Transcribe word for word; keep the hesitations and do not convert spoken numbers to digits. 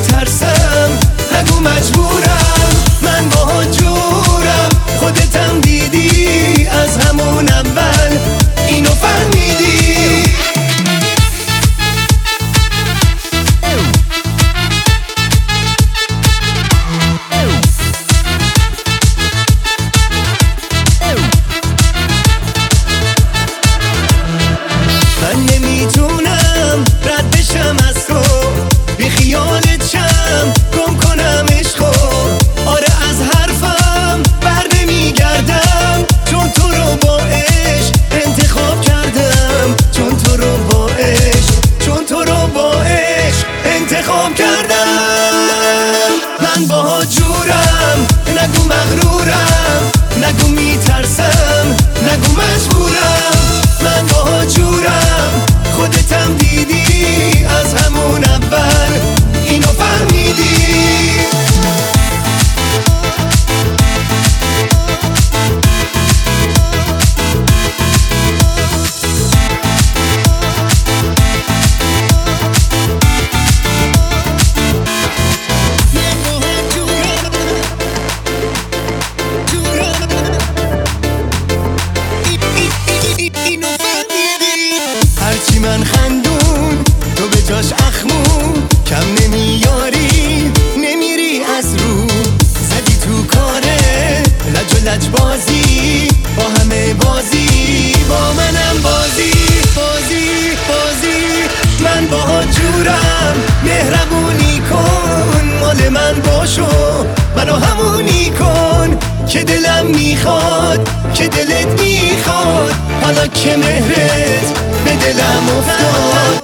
میترسم، نگو مجبورم، من باهات جورم. خودتم دیدی از همون اول، اینو فهمیدی. من نمیتونم رد بشم از تو، بی خیالت شم، گم کنم عشقو. آره از حرفم بر نمیگردم، چون تو رو با عشق انتخاب کردم. چون تو رو با عشق، چون تو رو با عشق انتخاب کردم. من باهات جورم، نگو مغرورم، نگو میترسم، نگو مجبورم. من باهات جورم، خودتم دیدی از همون اول، اینو فهمیدی. هرچی من خندون تو به جاش اخمون، کم نمیاری نمیری از رو. زدی تو کاره لج و لج بازی، با همه بازی، با منم بازی. بازی بازی من باهات جورم، مهربونی کن، مال من باشو، منو همونی کن که دلم میخواد، که دلت میخواد. حالا که مهرت به دلم افتاد،